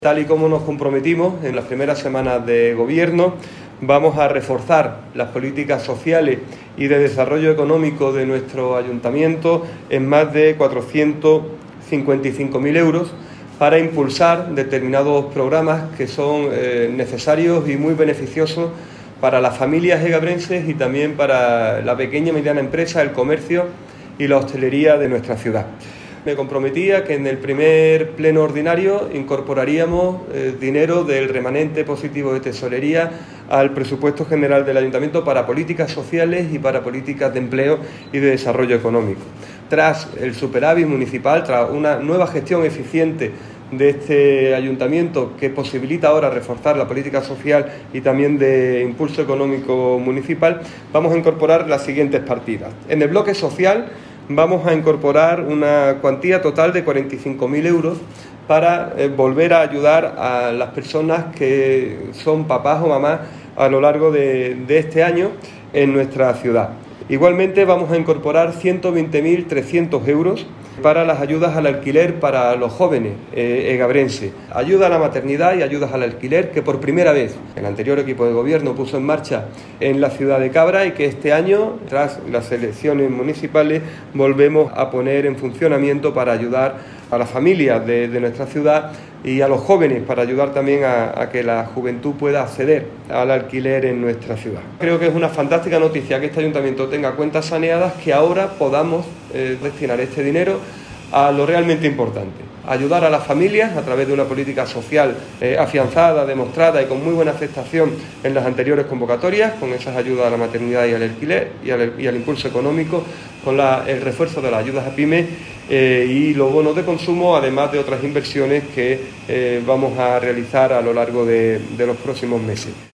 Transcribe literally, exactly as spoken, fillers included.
Tal y como nos comprometimos en las primeras semanas de gobierno, vamos a reforzar las políticas sociales y de desarrollo económico de nuestro ayuntamiento en más de cuatrocientos cincuenta y cinco mil euros para impulsar determinados programas que son eh, necesarios y muy beneficiosos para las familias egabrenses y también para la pequeña y mediana empresa, el comercio y la hostelería de nuestra ciudad. Me comprometía que en el primer pleno ordinario incorporaríamos eh, dinero del remanente positivo de tesorería al presupuesto general del ayuntamiento para políticas sociales y para políticas de empleo y de desarrollo económico. Tras el superávit municipal, tras una nueva gestión eficiente de este ayuntamiento que posibilita ahora reforzar la política social y también de impulso económico municipal, vamos a incorporar las siguientes partidas. En el bloque social vamos a incorporar una cuantía total de cuarenta y cinco mil euros para eh, volver a ayudar a las personas que son papás o mamás a lo largo de, de este año en nuestra ciudad. Igualmente vamos a incorporar ciento veinte mil trescientos euros para las ayudas al alquiler para los jóvenes eh, egabrenses. Ayuda a la maternidad y ayudas al alquiler que por primera vez el anterior equipo de gobierno puso en marcha en la ciudad de Cabra y que este año, tras las elecciones municipales, volvemos a poner en funcionamiento para ayudar a las familias de, de nuestra ciudad y a los jóvenes para ayudar también a, a que la juventud pueda acceder al alquiler en nuestra ciudad. Creo que es una fantástica noticia que este ayuntamiento tenga cuentas saneadas, que ahora podamos eh, destinar este dinero a lo realmente importante, ayudar a las familias a través de una política social eh, afianzada, demostrada y con muy buena aceptación en las anteriores convocatorias, con esas ayudas a la maternidad y al alquiler y al, y al impulso económico, con la, el refuerzo de las ayudas a pymes eh, y los bonos de consumo, además de otras inversiones que eh, vamos a realizar a lo largo de, de los próximos meses.